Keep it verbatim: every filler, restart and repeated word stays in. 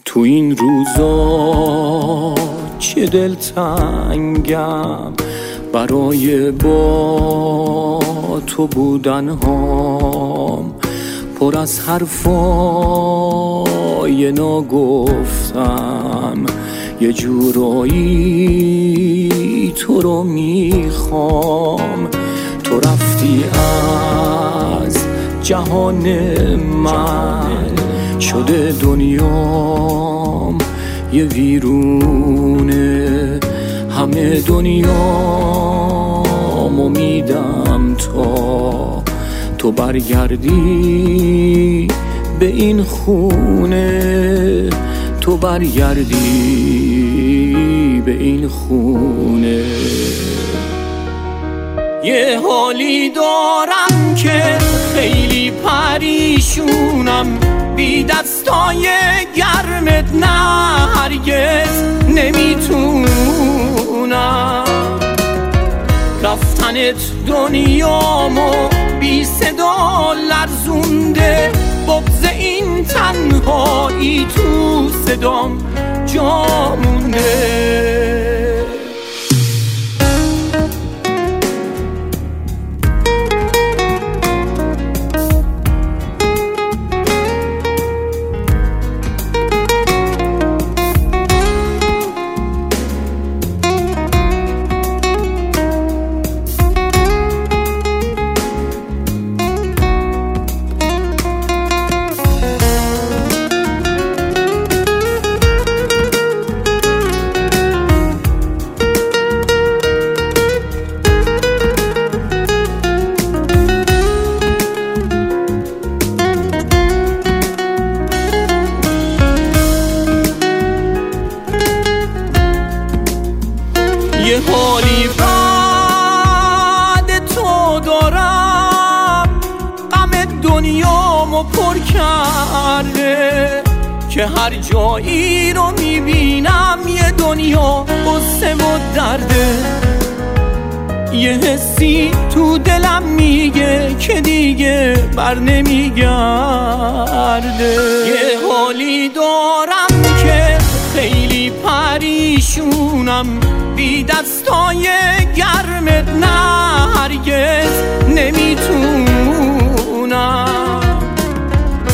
تو این روزا چه دلتنگم برای با تو بودن هام، پر از حرفای ناگفتم، یه جورایی تو رو میخوام. تو رفتی از جهان من، شده دنیام یه ویرونه، همه دنیامو میدم تا تو برگردی به این خونه، تو برگردی به این خونه. یه حالی دارم که خیلی پریشونم، بی دستای گرمت نه هرگز نمیتونم. رفتنت دنیامو بی صدا لرزونده، بغض این تنهایی تو صدام جا مونده. یه حالی بعد تو دارم، غم دنیامو پر کرده، که هر جایی رو میبینم یه دنیا غصه و درده. یه حسی تو دلم میگه که دیگه بر نمیگرده. یه حالی دارم که خیلی پریشونم، بی دستای گرمت نه هرگز نمیتونم.